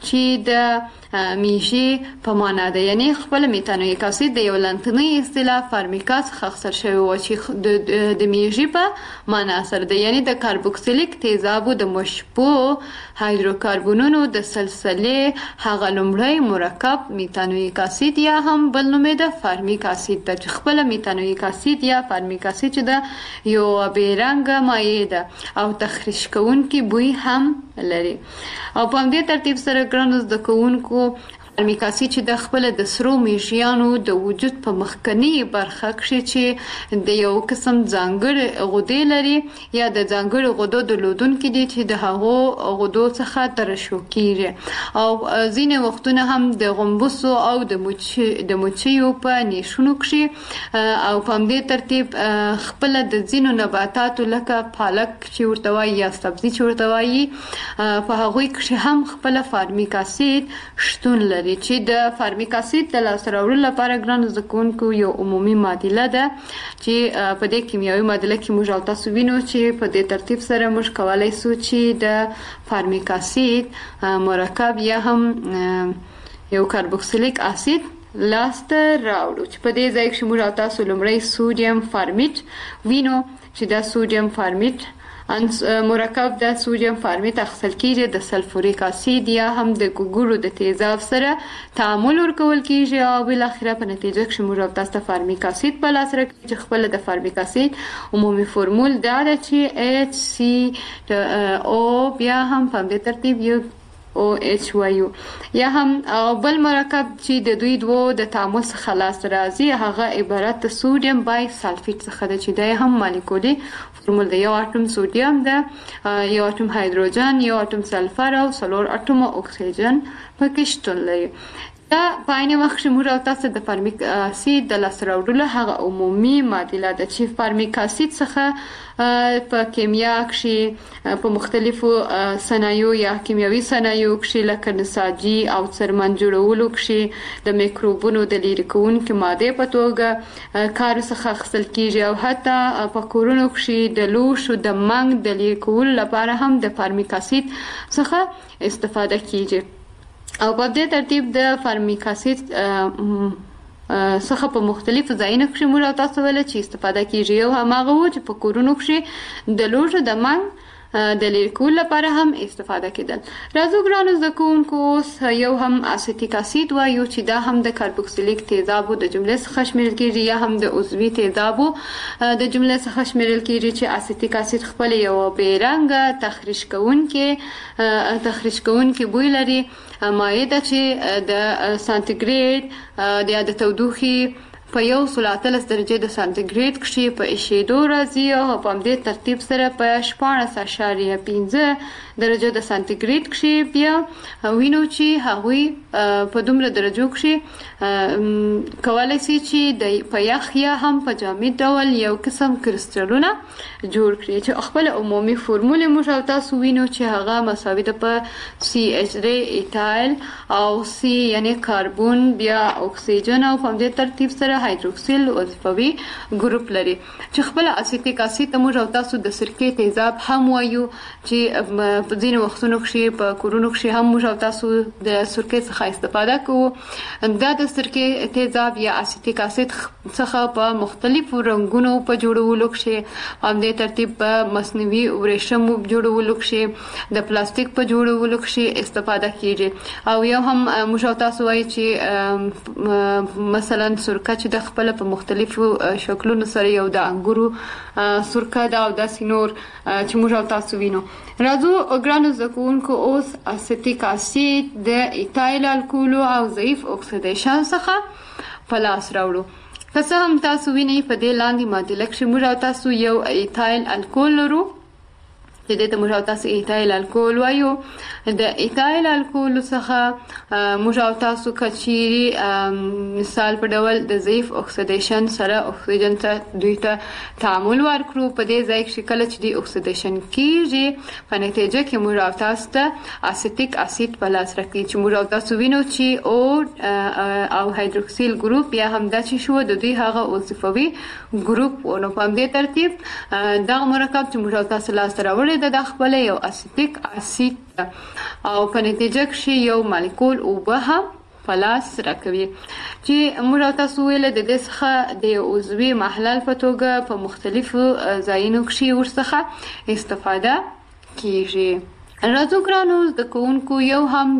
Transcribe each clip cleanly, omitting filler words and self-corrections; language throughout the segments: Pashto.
چې د میژې په معنا ده، یعنی خپل میتانویک اسید د یو لنتنی اصطلاح فارمیکا څخه اخیستل شوی و چې د میژې په معنا سره ده، یعنی د کاربوکسیلیک تیزابو د مشبوع هایدروکاربونونو د سلسلې هغه لومړی مرکب میتانویک اسید یا هم بل نوم یې د فارمیک اسید ده، چې خپل میتانویک اسید یا فارمیک اسید چې ده یو بې رنګه مایع ده او تخریش کوونکی بوی هم لري. او په همدې ترتیب سره ګرانو زده کوونکو فارمیک اسید چې د خپل د سرو میږیانو د وجود په مخکنی برخه کې چې د یو قسم ځانګړي غدې لري یا د ځانګړي غدو درلودونکي دي چې د هغو غدو څخه ترشح کیږي او ځینې وختونه هم د غومبسو او د مچیو په نیشونو کې او په همدې ترتیب خپل د ځینو نباتاتو لکه پالک چې ورته وایي یا سبزي چې ورته وایي په هغوی کې هم خپل فارمیک اسید شتون لري چې د فارمیک اسید د لاسته راوړلو لپاره ګرانو زده کوونکو یو عمومي معادله ده چې په دې کیمیاوي معادله کې موږ او تاسو وینو چې په دې ترتیب سره موږ کولی سو چې د فارمیک اسید مرکب یا هم یو کاربوکسیلیک اسید لاسته راوړو، چې په دې ځای کې موږ او تاسو لومړی سودیم فارمیت وینو چې دا سودیم فارمیت مرکب د سودیم فارمیت اخیستل کیږي د سلفوریک اسید یا هم د ګوګړو د تیزاب سره تعامل ورکول کیږي او بل اخره په نتیجه کې موږ او تاسو فارمیک اسید په لاس راکړي چې خپل د فارمیک اسید عمومي فرمول دا ده چې HCO بیا هم په دې ترتیب یو OH وایو یا هم بل مرکب چې د دوی دوه د تعامل څخه لاس راځي هغه عبارت د سودیم بای سلفیت څخه ده چې دا هم مالیکولي فرمول ده، یو اټوم سودیم ده، یو اټوم هایدروجن، یو اټوم سلفر او څلور اټوم اکسیجن پکې شتون لري. دا په عین وخت کې موږ او تاسو د فارمیک اسید د لاسته راوړلو هغه عمومي معادله ده چې فارمیک اسید څخه په کیمیا کې په مختلفو صنایعو یا کیمیاوي صنایعو کې لکه نساجي او څرمن جوړولو کې د میکروبونو د لرې کوونکو ماده په توګه کار څخه اخیستل کیږي او حتی په کورونو کې د لوښو د منګ د لرې کولو لپاره هم د فارمیک اسید څخه استفاده کیږي. او په دې ترتیب د فارمیک اسید څخه په مختلفو ځایونو کې موږ او تاسو ول چې استفاده کیږي او هماغه و چې په کورونو کې د لوښو د منګ د لرې کولو لپاره هم استفاده کېدل. راځو ګرانو زده کوونکو اوس یو هم اسیتیک اسید وایو چې دا هم د کاربوکسیلیک تیزابو د جملې څخه شمیرل کیږي یا هم د عضوي تیزابو د جملې څخه شمیرل کیږي چې اسیتیک اسید خپل یو بې رنګه تخریش کوونکی بوی لري مایع ده چې د سانتیګریډ یا د تودوخې په 113 درجه د سانتیګریډ کې په ایشېدو راځي او په همدې ترتیب سره په 14.5 درجه د سانتیګریډ کې بیا وینو چې هغوی په دومره درجو کې کولی شي چې په یخ یا هم په جامد ډول یو قسم کرسټلونه جوړ کړي چې خپل عمومي فرمول موږ او تاسو وینو چې هغه مساوي ده په CH3 ایتایل او C یعنی کاربون بیا اکسیجن او په همدې ترتیب سره هایدروکسیل وظیفوي ګروپ لري چې خپل اسیتیک اسید موږ او تاسو د سرکې تیزاب هم وایو چې په ځینې وختونو کې په کورونو کې هم موږ او تاسو د سرکې څخه استفاده کوو. دا د سرکې تیزاب یا اسیتیک اسید څخه په مختلفو رنګونو په جوړولو کې په همدې ترتیب په مصنوعي ورېښمو جوړولو کې د پلاستیک په جوړولو کې استفاده کیږي او یو هم موږ او تاسو وایي چې مثلا سرکه چې د خپل په مختلفو شکلونو سره یو د انګورو سرکه دا او داسې نور چې موږ او تاسو وینو. راځو ګرانو زده کوونکو اوس اسیتیک اسید د ایتایل الکولو او ضعیف اکسیدیشن څخه په لاس راوړو. که څه هم تاسو وینئ په دې لاندې معادله کې موږ او تاسو یو ایتایل الکول لرو چې دې ته موږ او تاسو ایتایل الکول وایو. د ایتایل الکول څخه موږ او تاسو کچيري مثال په ډول د ضعیف اکسیدیشن سره اکسیجن ته دوی ته تعامل ورکړو. په دې ځای کې کله چې د اکسیدیشن کیږي په نتیجه کې موږ او تاسو ته اسیتیک اسید په لاس راکړي چې موږ او تاسو وینو چې او هایدروکسیل ګروپ یا هم دا چې شو د دوی هغه وظیفوي ګروپ نو په دې ترتیب دا مرکب چې موږ او تاسو لاس راوړي غړې د خپل یو اسیتیک اسید او په نتیجه کې یو مالیکول اوبه هم په لاس راکوي چې موږ تاسو ویل د دې څخه د عضوي محلل په توګه په مختلفو ځایونو کې ورڅخه استفاده کیږي. راځو ګرانو زده کوونکو یو هم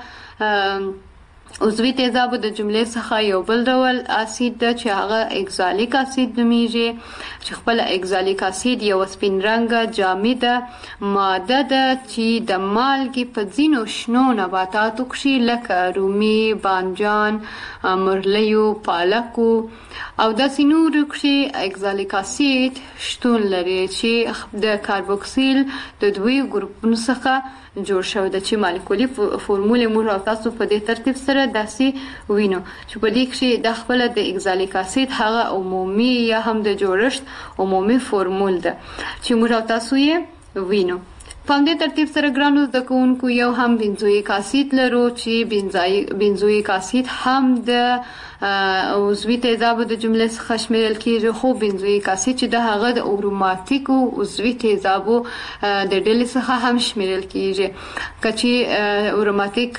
د عضوي تیزابو د جملې څخه یو بل ډول اسید ده چې هغه اکزالیک اسید نومیږي چې خپل اکزالیک اسید یو سپین رنګه جامده ماده ده چې د مالګې په ځینو شنو نباتاتو کې لکه رومي، بانجان، مرلیو، پالکو او داسې نورو کې اکزالیک اسید شتون لري چې د کاربوکسیل د دوی ګروپونو څخه جوړ شوی ده چې مالیکولي فورمول موږ او تاسو په دې ترتیب سره داسې وینو چې په دې کې د خپل د اکزالیک اسید هغه عمومي یا هم د جوړښت عمومي فورمول ده چې موږ او تاسو یې وینو. په دې ترتیب سره ګرانو زده کوونکو یو هم بنزویک اسید لرو چې بنزویک اسید هم د عضوي تیزابو د جملې څخه شمیرل کیږي خو بنزویک اسید چې د هغه د اروماتیکو عضوي تیزابو د ډلې څخه هم شمیرل کیږي کچې اروماتیک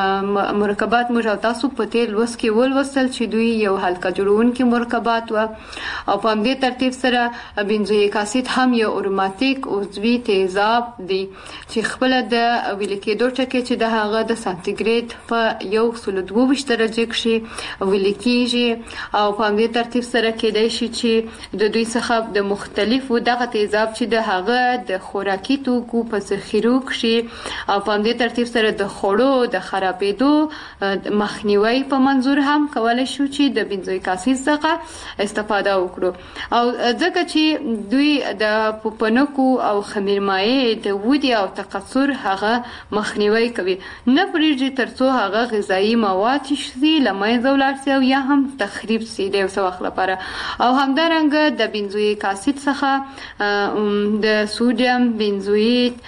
مرکبات موږ تاسو په تیر لوست کې ولوستل چې دوی یو حلقه جوړونکي مرکبات و او په دې ترتیب سره بنزویک اسید هم یو اروماتیک عضوي تیزاب دی چې خپل د ویل کېدو ټکي چې د هغه د سانتیګریډ په 122 درجه کې ویل کېږي او په دې ترتیب سره کېدای شي چې د دوی څخه د مختلفو دغه تیزاب چې د هغه د خوراکي توکو په ذخیرو کې او په دې ترتیب سره د خوړو د خرابېدو مخنیوي په منظور هم کولای شو چې د بنزویک اسید څخه استفاده وکړو او ځکه چې دوی د پوپنکو او خمیرمایع د ودې او تکثر هغه مخنیوي کوي نه پرېږدي ترڅو هغه غذایی مواد چې لمنځه ولاړ سي او یا هم تخریب سي د یو څه وخت لپاره او همدارنګه د بنزویک اسید څخه د سودیم بنزویت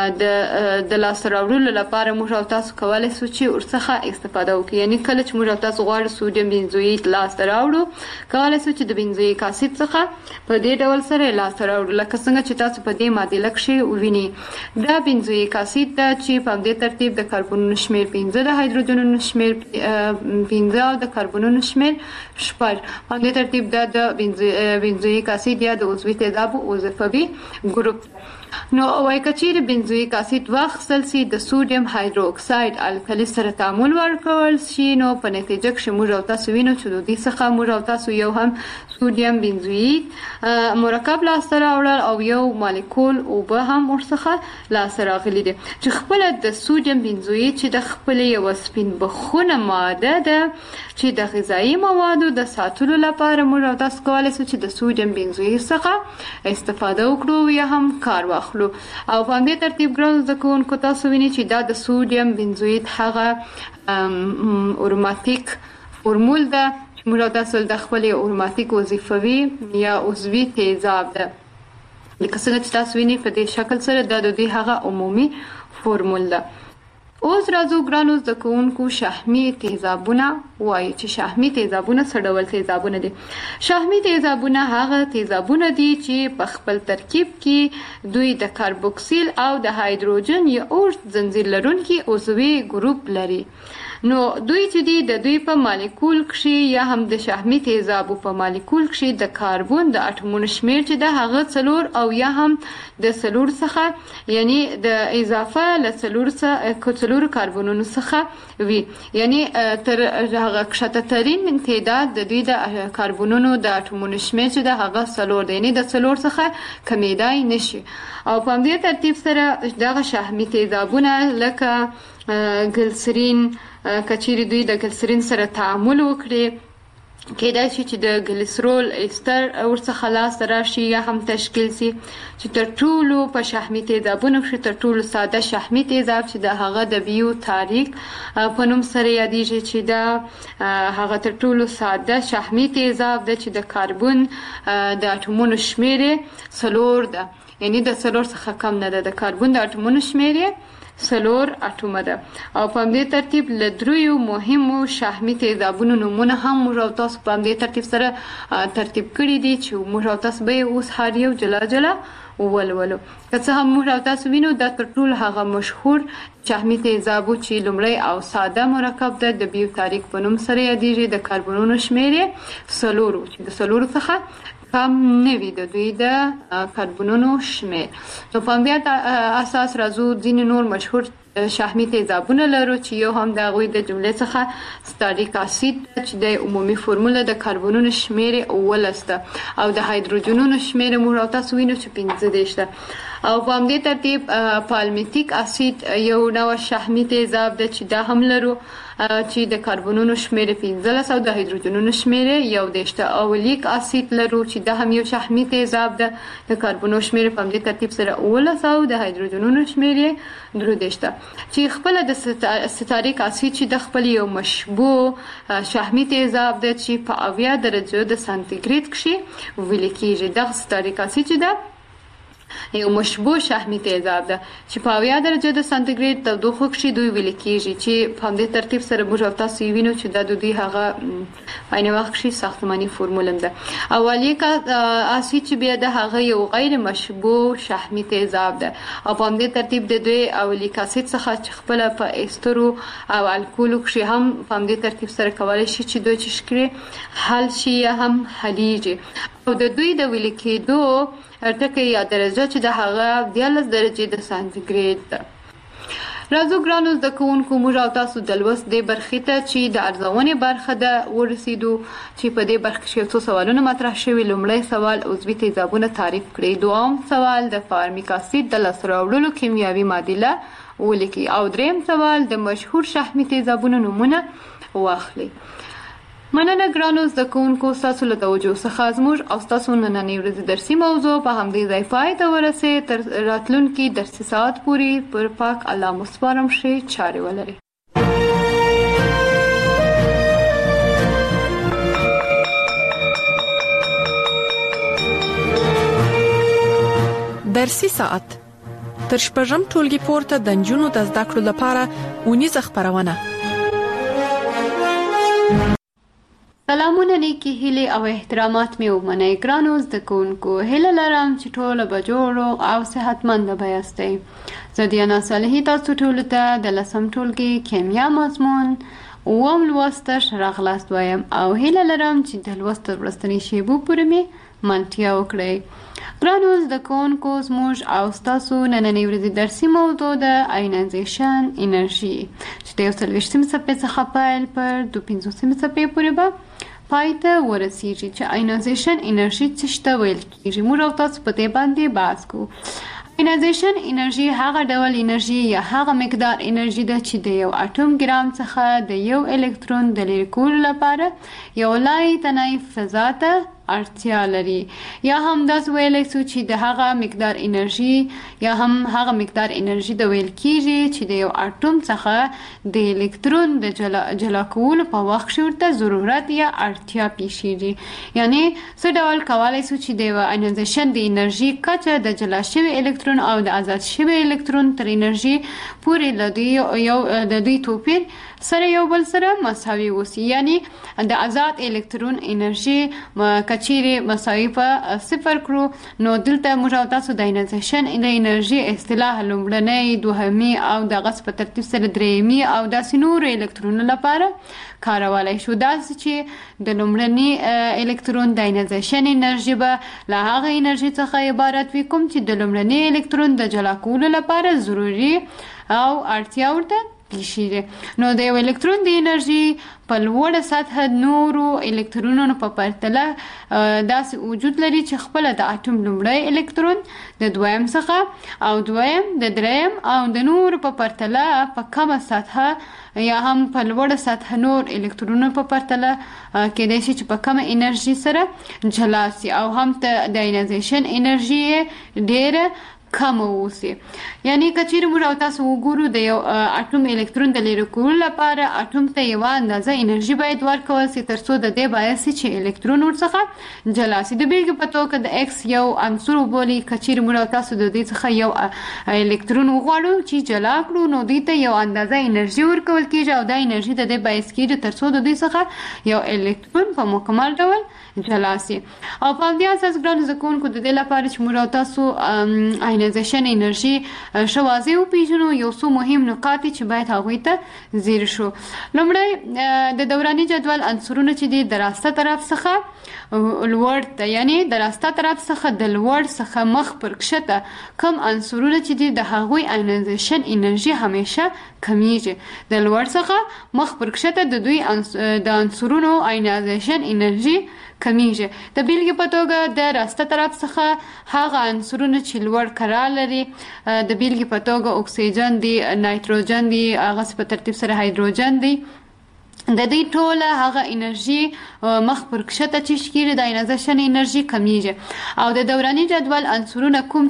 د لاسته راوړلو لپاره موږ تاسو کولای شو چې ورڅخه استفاده وکړو یعنی کله چې موږ تاسو غواړو سودیم بنزویت لاسته راوړو کولای شو چې د بنزویک اسید څخه په دې ډول سره لاسته راوړو لکه څنګه چې تاسو په دې معادله کې وینئ دا بنزویک اسید ده چې په دې ترتیب د کاربونونو شمیر 15 د هایدروجنونو شمیر 15 او د کاربونونو شمیر 6 په دې ترتیب د بنزویک اسید یا د عضوي تیزابو وظیفوي ګروپ نو وای کچیر بنزویک اسید واخصل سي د سودیم هایدروکساید الکلی سره تعامل ورکول شي نو په نتیجه کې موږ تاسو وینو چې د دې څخه موږ تاسو یو هم سودیم بنزویت مرکب لاسته راوړل او یو مالیکول اوبه هم ورڅخه لاسته راغلي دي چې خپل د سودیم بنزویت چې د خپل یو سپین بخونه ماده ده چې د غذایی موادو د ساتلو لپاره موږ تاسو کولای شو چې د سودیم بنزویت څخه استفاده وکړو یا هم کار واخلو او په دې ترتیب ګران ځکهونکو تاسو وینئ چې دا د سودیم بنزویت هغه اروماتیک فورمول ده موږ تاسو د خپل اروماتیک وظیفوي یا عضوي تیزاب ده لکه څنګه چې تاسو وینئ په دې شکل سره د دوی هغه عمومي فورمول ده. اوس راځو ګرانو زده کوونکو شحمي تیزابونه وایي چې شحمي تیزابونه څه ډول تیزابونه دي. شحمي تیزابونه هغه تیزابونه دي چې په خپل ترکیب کې دوی د کاربوکسیل او د هایدروجن یا اوږد زنځیر لرونکي عضوي ګروپ لري نو دوی چې دي د دوی په مالیکول کې یا هم د شحمي تیزابو په مالیکول کې د کاربن د اټومونو شمیر چې د هغه 4 او یا هم د 4 څخه یعنی د اضافه له 4 کاربنونو څخه وي یعنی تر هغه کښته ترين تعداد د دوی د کاربنونو د اټومونو شمیر چې د هغه 4 دی یعنی د 4 څخه کمیدای نشي او په دې ترتیب سره دغه شحمي تیزابونه لکه ګلسرین کچيري دوی د ګلسرین سره تعامل وکړي کېدای شي چې د ګلیسرول استر ورڅخه لاسته راشي یا هم تشکیل سي چې تر ټولو په شحمي تیزابونو کې تر ټولو ساده شحمي تیزاب چې د هغه د بیو تاریک په نوم سره یادېږي چې دا هغه تر ټولو ساده شحمي تیزاب ده چې د کاربن د اټومونو شمیر 4 ده یعنی د 4 څخه کم نه ده د کاربن د اټومونو شمیر 4 اټومه ده او په همدې ترتیب له دریو مهمو شحمي تیزابونو نومونه هم موږ او تاسو په همدې ترتیب سره ترتیب کړي دي چې موږ او تاسو به اوس هر یو جلا جلا ولولو. که څه هم موږ او تاسو وینو دا تر ټولو هغه مشهور شحمي تیزابو چې لومړی او ساده مرکب ده د بیوتاریک په نوم سره یادیږي. د کاربنونو شمیر یې 4 چې د 4 څخه کم نه وي د دوی د کاربنونو شمیر. نو په همدې اساس راځو ځینې نور مشهور شحمي تیزابونه لرو چې یو هم د هغوی د جملې څخه ستاریک اسید چې د عمومي فرموله د کاربنونو شمیر 18 ده او د هایدروجنونو شمیر موږ او تاسو وینو چې 15 ده. او په همدې ترتیب پالمیتیک اسید یو نوع شحمي تیزاب ده چې دا هم لرو چې د کاربنونو شمیر 15 او د هایدروجنونو شمیر 11 ده. او لیک اسید لرو چې دا هم یو شحمي تیزاب ده د کاربنونو شمیر په همدې ترتیب سره 18 او د هایدروجنونو شمیر 13 ده. چې خپل د ستاریک اسید چې د خپل یو مشبوع شحمي تیزاب ده چې په 80 درجه د سانتیګریډ کې ویل کېږي. د ستاریک اسید چې ده یو مشبوع شحمي تیزاب ده چې په 80 درجه د سانتیګریډ تودوخه کې دوی ویل کېږي چې په همدې ترتیب سره موږ او تاسو وینو چې د دوی هغه په عین وخت کې ساختماني فرموله ده. اولیک اسید چې بیا د هغه یو غیر مشبوع شحمي تیزاب ده او په همدې ترتیب د دوی اولیک اسید څخه چې خپل په استرو او الکولو کې هم په همدې ترتیب سره کولای شي چې دوی چې شکل حل شي هم حلیږي او د دوی د ویل کېدو ټکي یا درجه چې د هغه 14 درجه د سانتیګریډ ده. راځو ګرانو زده کوونکو موږ او تاسو د لوست د برخې ته چې د ارزونې برخه ده ورسېدو چې په دې برخه کې څو سوالونه مطرح شوي. لومړی سوال عضوي تیزابونه تعریف کړئ. دوم سوال د فارمیک اسید د لاسته راوړلو کیمیاوي معادله ولیکئ او دریم سوال د مشهور شحمي تیزابونو نومونه واخلئ. مننه ګرانو زده کوونکو ستاسو له توجه څخه زموږ او ستاسو نننۍ ورځې درسي موضوع په همدې ځای پای ته ورسې. تر راتلونکي درسي ساعت پورې پر پاک الله مو سپارم ښې چارې ولرئ. درسي ساعت تر شپږم ټولګي پورته د نجونو د زده کړو لپاره ونیزه خبرونه. سلامونه نیکی هیله او احترامات می ومنئ ګرانو زده کوونکو. هیله لرم چې ټول به جوړ او صحتمند یاستئ. زه دیانا صالحی تاسو ټول ته د 10م ټولګي کیمیا مضمون اوم لوست راغلاست وایم او هیله لرم چې د لوست ورستنی شیبو پورې می منتیا وکړئ. ګرانو زده کوونکو زموږ او ستاسو نننۍ ورځې درسي موضوع د آینایزیشن انرژي چې د 40 صفحې څخه پیل پر 250 صفحې پورې به پای ته ورسیږي. چې آینایزیشن انرژي څه ته ویل کېږي موږ او تاسو په دې باندې بحث کوو. آینایزیشن انرژي هغه ډول انرژي یا هغه مقدار انرژي ده چې د یو اټوم ګرام څخه د یو الکترون د لرې کولو لپاره یو لای تنای فضا ته اړتیا لري. یا هم داس ویلای شو چې د هغه مقدار انرژي یا هم هغه مقدار انرژي د ویل کېږي چې د یو اټوم څخه د الکترون د جلا کولو په وخت کې ورته ضرورت یا اړتیا پیښیږي. یعنی څه ډول کولای شو چې د آینایزیشن د انرژي کچه د جلا شوی الکترون او د آزاد شوی الکترون تر انرژي پورې د دوی توپیر سره یو بل سره مساوي وسی. یعنی د آزاد الکترون انرژي کچيري مساوي په 0 کړو نو دلته موږ او تاسو د آینایزیشن د انرژي اصطلاح لومړنۍ دوهمي او د غص په ترتیب سره درېمي او د سينور الکترونونو لپاره کارولای شو. دا چې د لومړني الکترون د آینایزیشن انرژي به له هغه انرژي څخه عبارت وي کوم چې د لومړني الکترون د جلا کولو لپاره ضروري او اړتیا ورته پیښیږي. نو د یو الکترون د انرژي په لوړه سطح نورو الکترونونو په پرتله داسې وجود لري چې خپل د اټوم لومړی الکترون د دویم څخه او دویم د دریم او د نورو په پرتله په کمه سطح یا هم په لوړه سطح نور الکترونونو په پرتله کېدای شي چې په کمه انرژي سره جلا سي او هم د آینایزیشن انرژي ډېره کم اوسي. یعنی کچیر موږ او تاسو وګورو د یو اټوم الکترون د لرې کولو لپاره اټوم ته یو اندازه انرژي باید ورکول شي ترڅو د دې باعث چې الکترون ورڅخه جلا شي. د بیلګې په توګه د ایکس یو عنصر وبولي، کچیر موږ او تاسو د دې څخه یو الکترون وغواړو چې جلا کړو، نو دې ته یو اندازه انرژي ورکول کیږي او دا انرژي د دې باعث کیږي ترڅو د دې څخه یو الکترون په مکمل ډول جلا شي. او په دې اساس ګران زکونکو د دې لپاره چې موږ او تاسو آینایزیشن انرژي ښه واضح وپېژنو، یو څو مهم نکات چې باید هغوی ته ځیر شو. لومړی د دوراني جدول عنصرونه چې دي د راسته طرف څخه لوړ ته، یعنی د راسته طرف څخه د لوړ څخه مخ پر کښته کم عنصرونه چې دي د هغوی آینایزیشن انرژي همیشه کمیږي. د لوړ څخه مخ پر کښته د دوی د عنصرونو آینایزیشن انرژي کمیږي. د بیلګې په توګه د راسته طرف څخه هغه عنصرونه چې لوړ کرا لري، د بیلګې په توګه اکسیجن دی، نایتروجن دی، هغه په ترتیب سره هایدروجن دی، د دې ټوله هغه انرژي مخ پر کښته چې کیږي د آینایزیشن انرژي کمیږي. او د دوراني جدول عنصرونه کوم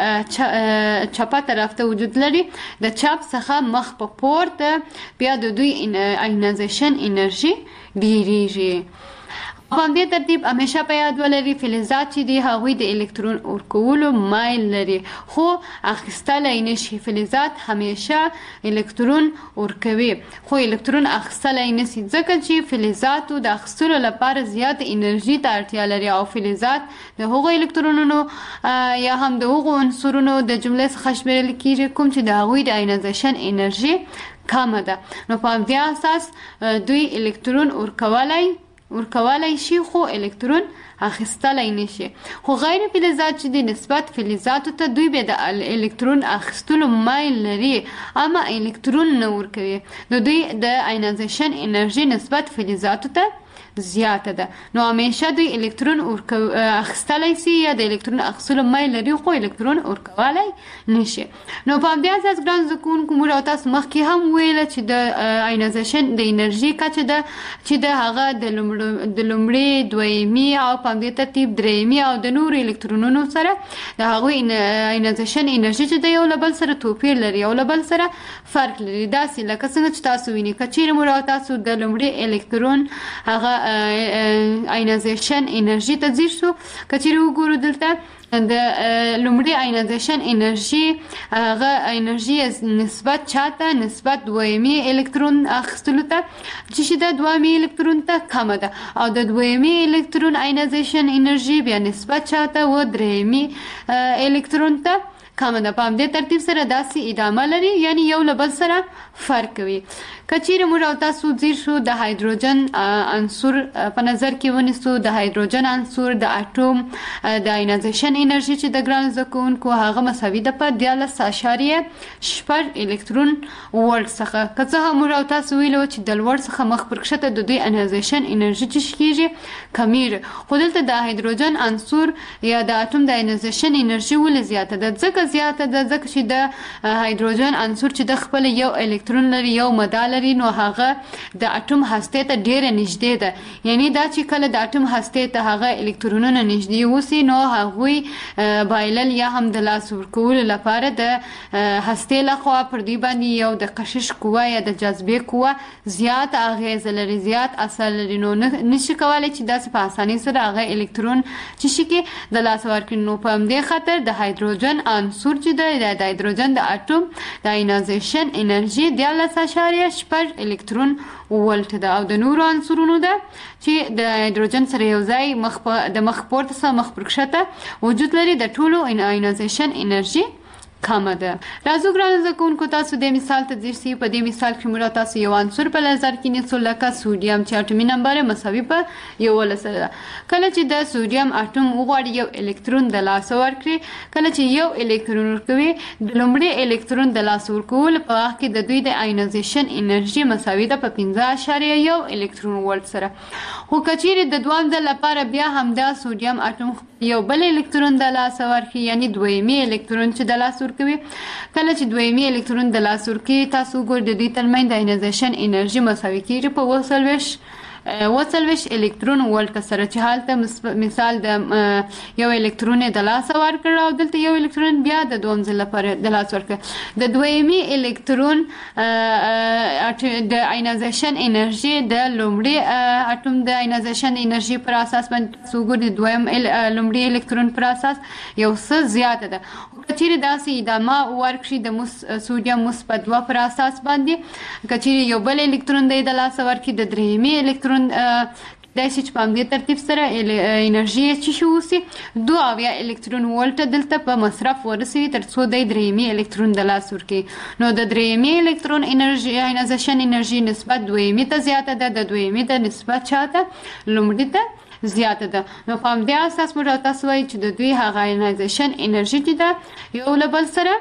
چې چپه طرف ته وجود لري، د چپ څخه مخ په پورته بیا د دوی آینایزیشن انرژي ډیریږي. په دې ترتیب همیشه په یاد ولرئ فلزات چې دي هغوی د الکترون ورکولو مایل لري خو اخیستلی نشي. فلزات همیشه الکترون ورکوي خو الکترون اخیستلی نشي، ځکه چې فلزاتو د اخیستلو لپاره زیات انرژي ته اړتیا لري او فلزات د هغو الکترونونو یا هم د هغو عنصرونو د جملې څخه شمیرل کیږي کوم چې د هغوی د آینایزیشن انرژي کمه ده. نو په همدې اساس دوی الکترون ورکولی شي خو الکترون اخیستلی نشي. خو غیر فلزات چې د نسبت فلزاتو ته دوی به د الکترون اخیستلو مایل لري اما الکترون نه ورکوي، نو دوی د آینایزیشن انرژي نسبت فلزاتو ته زیاته ده. نو همیشه دوی الکترون اخیستلی شي یا د الکترون اخیستلو مایل لري خو الکترون ورکولی نشي. نو په همدې اساس ګران زده کوونکو موږ او تاسو مخکې هم ویله چې د آینایزیشن د انرژي کچه ده چې د هغه د لومړي، دویمي او په همدې ترتیب درېیمي او د نورو الکترونونو سره د هغوی آینایزیشن انرژي چې د یو له بل سره توپیر لري، یو له بل سره فرق لري. داسې لکه څنګه چې تاسو وینئ که چیرې موږ او تاسو د لومړي الکترون هغه آینایزیشن انرژي ته ځیر شو، که چیرې وګورو دلته د لومړي آینایزیشن انرژي هغه انرژي نسبت چاته نسبت دویمي الکترون اخیستلو ته چې د دویمي الکترون ته کمه ده او د دویمي الکترون آینایزیشن انرژي بیا نسبت چاته و درېیمي الکترون ته کمه ده. په همدې ترتیب سره داسې ادامه لري، یعنی یو له بل سره فرق کوي. که چیرې موږ او تاسو ځیر شو د هایدروجن عنصر په نظر کې ونیسو، د هایدروجن عنصر د اټوم د آینایزیشن انرژي چې د ګران زده کوونکو هغه مساوي ده په 14.6 الکترون ولټ څخه. که څه هم موږ او تاسو ویلو چې د لوړ څخه مخ پر کښته د دوی آینایزیشن انرژي چې کیږي کمیږي، خو دلته د هایدروجن عنصر یا د اټوم د آینایزیشن انرژي ولې زیاته ده؟ ځکه زیاته ده ځکه چې د هایدروجن عنصر چې د خپل یو الکترون لري، یو مدار لري، نو هغه د اټوم هستې ته ډیره نږدې ده. یعنی دا چې کله د اټوم هستې ته هغه الکترونونه نږدې وسی نو هغوی بایلل یا هم د لاس ورکولو لپاره د هستې لخوا پر دوی باندې یو د کشش قوه یا د جاذبې قوه زیات اغیزه لري، زیات اثر لري، نو نشي کولی چې داسې په اسانۍ سره هغه الکترون چې شي کې د لاس ورکړي. نو په همدې خاطر د هایدروجن عنصر چې د هایدروجن د اټوم د آینایزیشن انرژي 14.6 الکترون ولټ ده او د نورو عنصرونو ده چې د هایدروجن سره یو ځای د مخ پورته څخه مخ پر کښته وجود لري، د ټولو آینایزیشن انرژي کمه ده. راځو ګرانو زده کوونکو تاسو د مثال ته ځیر شئ. په دې مثال کې موږ تاسو یو عنصر په نظر کې نیسو لکه سوډیم چې اټومي نمبر یې مساوي په 11 ده. کله چې د سوډیم اټوم وغواړي یو الکترون د لاسه ورکړي، کله چې یو الکترون ورکوي د لومړي الکترون د لاسه ورکولو په وخت کې د دوی د آینایزیشن انرژي مساوي ده په 15.1 الکترون ولټ سره. خو که چیرې د دویم ځل لپاره بیا همدا سوډیم اټوم یو بل الکترون د لاسه ورکړي، یعنی دویمي الکترون چې د لاسه کوي، کله چې دویمي الکترون د لاس ورکوي تاسو ګورئ د دوی ترمنځ د آینایزیشن انرژي مساوي کیږي په 40 40 الکترون ولټ سره چې حالته مثال د یو الکترون د لاس ورکړ او دلته یو الکترون بیا د دوم ځل لپاره د لاس ورکړ د دویمي الکترون د اینازیشن انرژي د لومړي اټوم د اینازیشن انرژي پر اساس باندې څوګر د دویم لومړي الکترون پر اساس یو څه زیاته ده کچېرې داسې ادامه ورکړي د سودیم مثبت 2 پر اساس باندې کچېرې یو بل الکترون د لاس ورکړي د درېیمي الکترون داسې چې په همدې ترتیب سره انرژي چې شو وسي 2 الکترون ولټ دلته په مصرف ورسوي تر څو د درېیمي الکترون د لاس ورکړي نو د درېیمي الکترون انرژي اینازیشن انرژي نسبت دویمي ته زیاته ده د دویمي د نسبت چاته لومړي ته زیاته ده نو په همدې اساس موږ تاسو وایي چې د دوی هغه اینازیشن انرژي چې ده یو له بل سره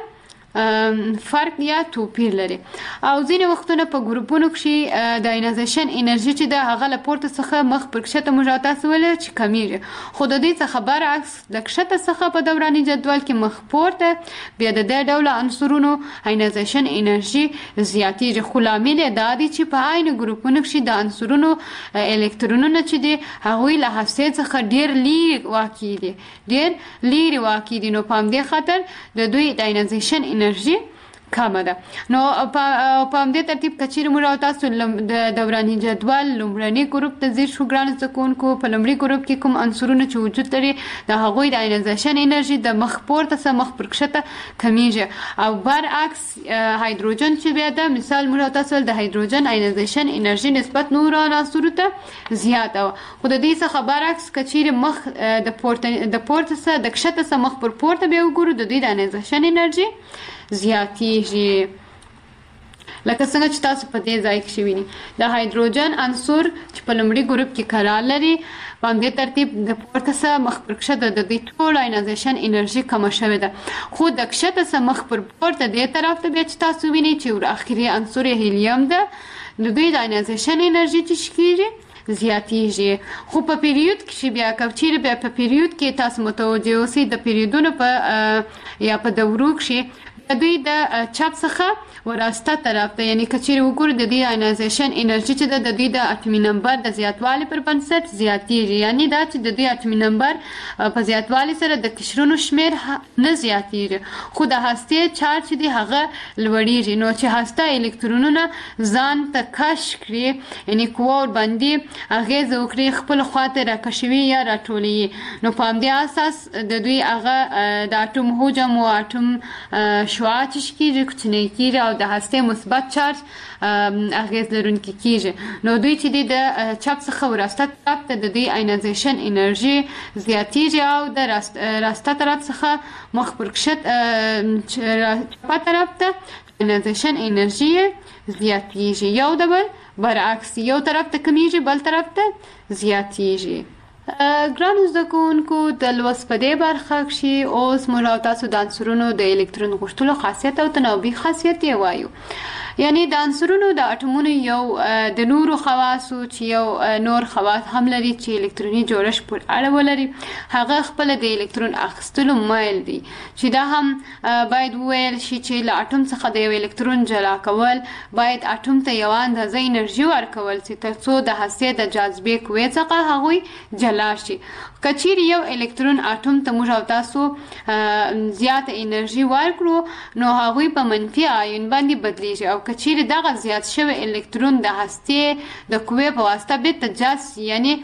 فرق یا توپیر لري او ځینې وختونه په ګروپونو کې د اینازیشن انرژي چې د هغه له پورته څخه مخ پر کښته موږ تاسو ویل چې کمیږي خو د دې څخه برعکس د کښته څخه په دوراني جدول کې مخ پورته بیا د دې ډول عنصرونو اینازیشن انرژي زیاتېږي خو لامل یې دا دی چې په عین ګروپونو کې د عنصرونو الکترونونه چې دي هغوی له هستې څخه ډېر لیرې واقع دي ډېر لیرې واقع دي نو په همدې خاطر د دوی د اینازیشن انرژي کمه ده نو په همدې ترتیب کچېرې موږ تاسو د دوراني جدول لومړني ګروپ ته ځیر شو ګرانو زده کوونکو په لومړي ګروپ کې کوم عنصرونه چې وجود لري د هغوی د اینازیشن انرژي د مخ پورته څخه مخ پر کښته کمیږي او برعکس هایدروجن چې بیا ده مثال موږ تاسو د هایدروجن اینازیشن انرژي نسبت نورو عناصرو ته زیاته وه خو د دې څخه برعکس کچېرې مخ د پورته څخه د کښته څخه مخ پر پورته بیا وګورو د دوی د اینازیشن انرژي زیاتیږي لکه څنګه چې تاسو په دې ځای کې وینئ د هایدروجن عنصر چې په لومړي ګروپ کې قرار لري په همدې ترتیب د پورته څخه مخ پر کښته د دې ټول اینازیشن انرژي کمه شوې ده خو د کښته څخه مخ پر پورته دې طرف ته بیا چې تاسو وینئ چې اخري عنصر هیلیم ده د دوی د اینازیشن انرژي چې کېږي زیاتیږي خو په پیریود کې بیا کچېرې بیا په پیریود کې تاسو متوجه اوسئ د پیریودونو په یا په دورو کې دوی د چپ څخه وراسته طرف ته یعنی کچېرې وګورو د دې اینازیشن انرژي چې د دوی د اټومي نمبر د زیاتوالي پر بنسټ زیاتیږي یعنی دا چې د دوی اټومي نمبر په زیاتوالي سره د قشرونو شمیر نه زیاتیږي خو د هستې چارج چې دی هغه لوړیږي نو چې هسته الکترونونه ځان ته کش کړي یعنی قوه ورباندې اغیزه وکړي خپل خواته راکشوي یا راټولوي نو په همدې اساس د دوی هغه د اټوم حجم او اټوم شعاع چې کېږي کوچنی کېږي او د هستې مثبت چارج اغیز لرونکي کېږي نو دوی چې دی د چپ څخه وراسته طرف ته د دوی اینازیشن انرژي زیاتیږي او د راسته طرف څخه مخ پر کښته چپه طرف ته اینازیشن انرژي زیاتیږي یو د بل برعکس یو طرف ته کمیږي بل طرف ته زیاتیږي ګرانو زده کوونکو د لوست په دې برخه کې اوس موږ تاسو د عنصرونو د الکترون غوښتلو خاصیت او تناوبي خاصیت یې وایو یعنی د عنصرونو د اټومونو یو د نورو خواصو چې یو نور خواص هم لري چې الکتروني جوړښت پورې اړه ولري هغه خپل د الکترون اخیستلو مایل دی چې دا هم باید وویل شي چې له اټوم څخه د یو الکترون جلا کول باید اټوم ته یو اندازه انرژي ورکول چې تر څو د هستې د جاذبې قوې څخه هغوی جلا شي کچېرې یو الکترون اټوم ته موږ او تاسو زیاته انرژي ورکړو نو هغوی په منفي آیون باندې بدلیږي او کچېرې دغه زیات شوی الکترون د هستې د قوې په واسطه بیرته جذب یعنی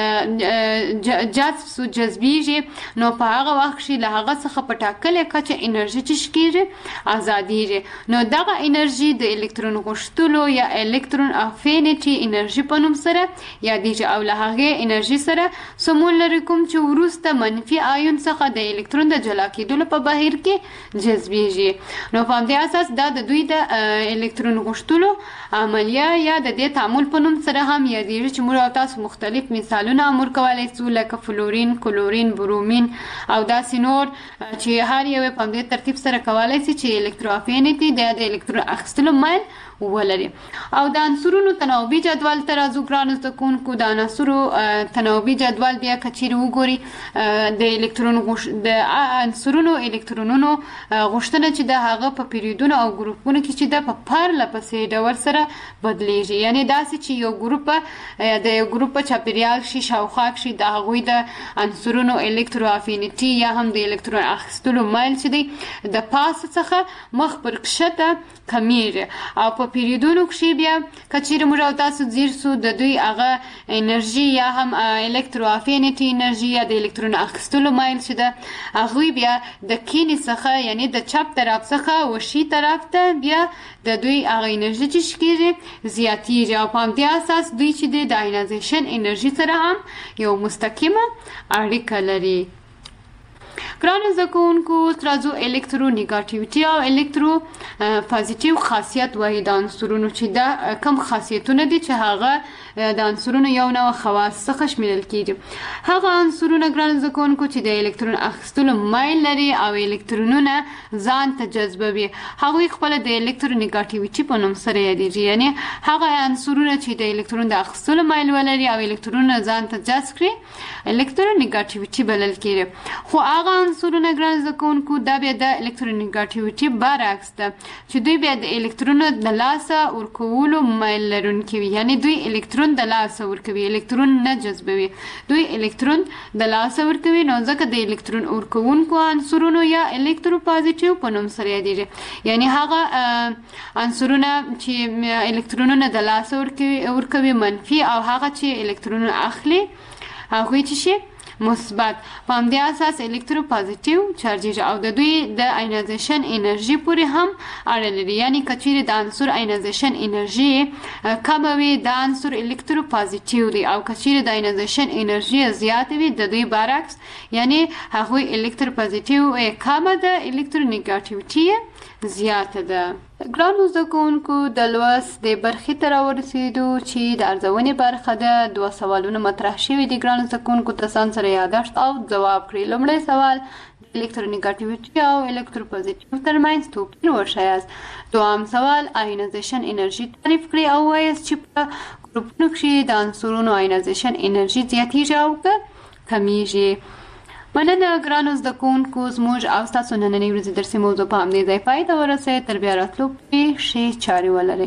جذب سو جذبیږي نو په هغه وخت کې له هغه څخه په ټاکلې کچه انرژي چې کېږي ازادیږي نو دغه انرژي د الکترون غوښتلو یا الکترون افینټي انرژي په نوم سره یادیږي او له هغې انرژي سره سمون لري کوم چې وروسته منفي آیون څخه د الکترون د جلا کېدلو په بهیر کې جذبیږي نو په همدې اساس دا د دوی د الکترون غوښتلو عملیه یا د دې تعامل په نوم سره هم یادیږي چې موږ تاسو مختلف مثالونه امر کولای شو لکه فلورین کلورین برومین او داسې نور چې هر یو په همدې ترتیب سره کولای شي چې الکتروافینټي د الکترون اخیستلو مایل ولري. او د عنصرونو تناوبي جدول ته راځو ګرانو زده کوونکو. د عناصرو تناوبي جدول بیا که چیرې وګوري د عنصرونو الکترونونو غوښتنه چې د هغه په پیریودونو او ګروپونو کې چې د په پرله پسې ډول سره بدلیږي. یعنی داسې چې یو ګروپ په چاپیریال شي شاوخوا کښې د هغوی د عنصرونو الکترو افینیټي یا هم د الکترون اخیستلو میل چې دی د پاسه څخه مخ پر کښته کمیږي. او په پیریودونو کښې بیا که چیرې موږ او تاسو ځیر سو د دوی هغه انرژي یا هم الکترو افینیټي انرژي یا د الکترون اخیستلو میل چې ده هغوی بیا د کینې څخه یعنی د چپ طرف څخه وشي طرف ته بیا د دوی هغه انرژي چې کېږي زیاتېږي. او په همدې اساس دوی چې دی د آینایزیشن انرژي سره هم یو مستقیمه اړیکه لري. ګرانو زده کوونکو راځو الکترو نیګاتیویټي او الکترو پازیټیو خاصیت وایي د عنصرونو چې دا کم خاصیتونه دي چې هغه د عنصرونو یو نوع خواص څخه شمیرل کېږي. هغه عنصرونه ګرانو زده کوونکو چې د الکترون اخیستلو میل لري او الکترونونه ځان ته جذبوي هغوی خپله د الکترو نیګاتیویټي په نوم سره یادېږي. یعنی هغه عنصرونه چې د الکترون د اخیستلو میل ولري او الکترونونه ځان ته جذب کړي الکترو نیګاتیویټي بلل کېږي. خو هغه عنصرونه ګران زده کوونکو دا بیا د الکترونیګاتیویټي برعکس ده چې دوی بیا د الکترونو د لاسه ورکولو میل لرونکي وي. یعنی دوی الکترون د لاسه ورکوي الکترون نه جذبوي. دوی الکترون د لاسه ورکوي نو ځکه د الکترون ورکوونکو عنصرونو یا الکترو پازیټیو په نوم سره یادېږي. یعنی هغه عنصرونه چې الکترونونه د لاسه ورکوي منفي او هغه چې الکترونونه اخلي هغوی چې شي مثبت. په همدې اساس الکترو پازیټیو چارجیږي او د دوی د آینایزیشن انرژي پورې هم اړه لري. یعنی که چیرې د عنصر آینایزیشن انرژي کمه وي د عنصر الکترو پازیټیو دی او که چیرې د آینایزیشن انرژي زیاته وي د دوی برعکس یعنی هغوی الکترو پازیټیو کمه ده الکترو نیګاتیویټي زیاته ده. ګرانو زده کوونکو د لوست د برخې ته راورسېدو چې د ارزونې برخه ده. 2 سوالونه مطرح شوي دي ګرانو زده کوونکو ته ځان سره یاداشت او ځواب کړئ. لومړی سوال د الکترونیګاتیویټي او الکتروپازیټیو ترمنځ توپیر وښایاست. دویم سوال آینایزیشن انرژي تعریف کړئ او ووایاست چې په ګروپونو کښې د عنصرونو آینایزیشن انرژي زیاتېږي او که کمیږي. مننه ګرانو زده کوونکو زموږ او ستاسو نننۍ ورځې درسي موضوع په همدې ځای پای ته ورسوئ. تر بیا راتلو پورې ښې چارې ولرئ.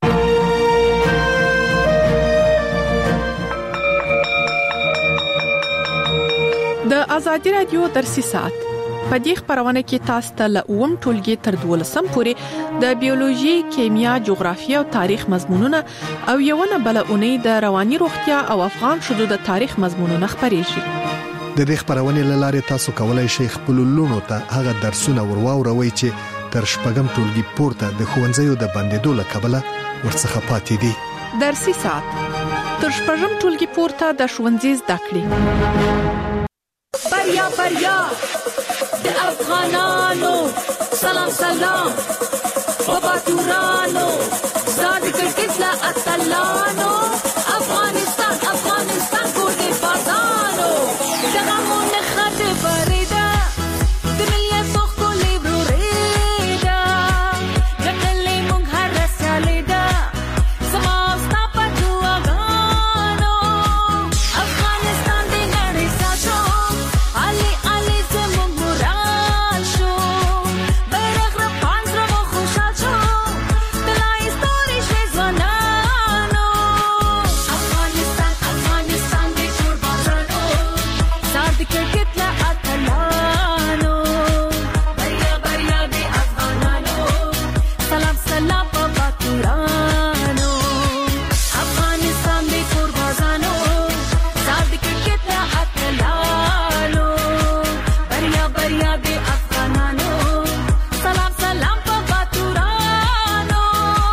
د ازادي رادیو درسي ساعت په دې خبرونه کې تاسو ته له 9 ټولګي تر 12 پورې د بیولوژي، کیمیا، جغرافیه او تاریخ مضمونونه او یوونه بلونه د رواني روغتیا او افغان شذو د تاریخ مضمونونه خبرېږي. د دې خبرونې لاره تاسو کولای شئ خپل لونو ته هغه درسونه ورواوروي چې تر شپږم ټولګي پورته د ښوونځیو د بندیدو له کبله ورڅخه پاتې دي. درسي ساعت تر شپږم ټولګي پورته د ښوونځي زده کړې. بریا بریا د افغانانو سلام سلام بابا تورانو زاد کرکټ لا اتلانو افغانستان افغانستان کو دې بازانو دغمون خاطر بریدا دنیا سوخ کو لیبرو ریدا جنگلی مونږ هر رسالیدا سماستا پټواګانو افغانستان دې نړۍ ساتو علي علي زموږ مراد شو بیرغ را پانځره مو خوشحال شو دلای ستوري شوي ځوانانو افغانستان افغانستان دې ټول بازانو ساد کرکټ لا اتلانو بریا بریا دې افغانانو سلام سلام بابا تورانو افغانستان دې ټول بازانو ساد کرکټ لا اتلانو بریا بریا دې افغانانو سلام سلام بابا تورانو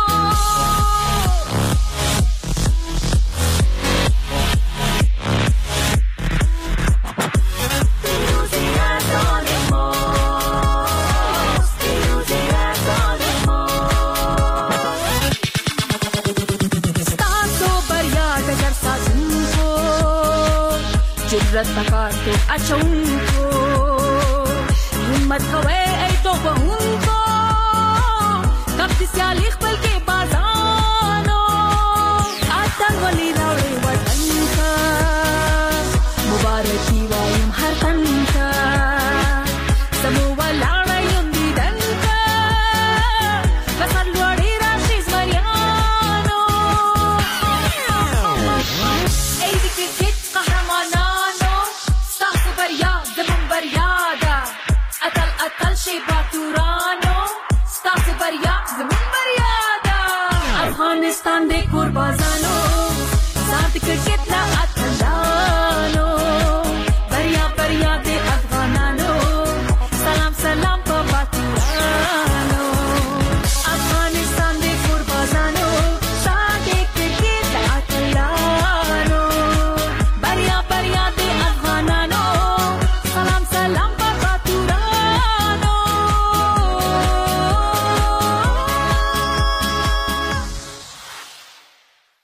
ستاسو بریا ډګر ساتونکو جرأت پکار تو اچونکو همت کوئ ای تو بهونکو کب سیالی خپل کې بازار کی وایم هر تنتا سمو ولاړه یم دیدنتا بسر لوړی راشي زمریانو ای د کرکټ قهرمانانو ستاسو بریا زموږ بریا ده اتل شي باتورانو ستاسو بریا زموږ بریا ده افغانستان د کور بازانو سات کرکټ